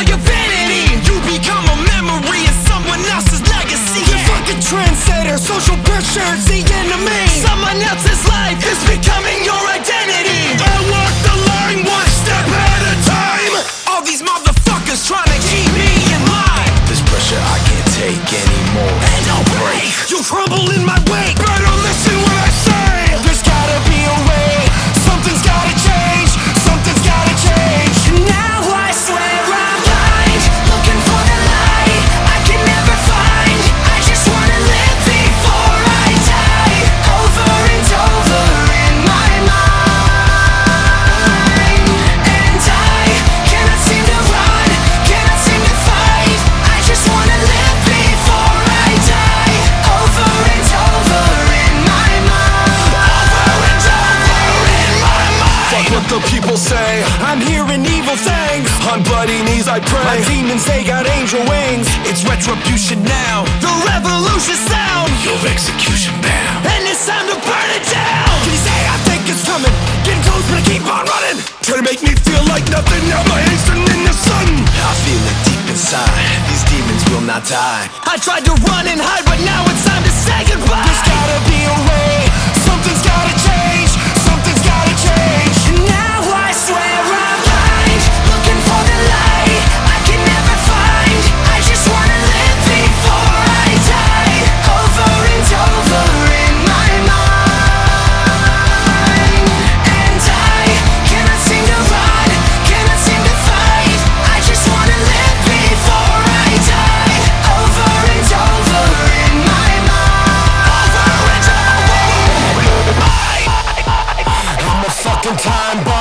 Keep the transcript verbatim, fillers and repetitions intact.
all your vanity. You become a memory in someone else's legacy. You're fucking trendsetter, social pressure's the enemy. Someone else's life is becoming your identity. I walk the line one step at a time. All these motherfuckers trying to keep me in line. This pressure I can't take anymore, and I'll break. You'll crumble in my wake. Better listen what I say. There's gotta be a way. Something's gotta change. Something's gotta change. Now I swear I'm blind, looking for the light I can never find. I just wanna live before I die. Over and over in my mind. And I cannot seem to run, cannot seem to fight. I just wanna live before I die. Over and over in my mind. Over and over in my mind. Fuck what the people say, I'm hearing evil things. on bloody knees I My pray. demons, they got angel wings. It's retribution now, The revolution sound, your execution bound. and it's time to burn it down. Can you say I think it's coming? Getting close, but I keep on running. Try to make me feel like nothing, now my hasten in the sun. I feel it deep inside, these demons will not die. I tried to run and hide, but now it's time to say goodbye. There's gotta be a way. Something's gotta change. Something's gotta change. Now I swear I'm blind, looking for the light I can never find. I just wanna live before I die. Over and over in my mind. And I cannot seem to run, cannot seem to fight. I just wanna live before I die. Over and over in my mind. Over and over. I'm a fucking time bomb.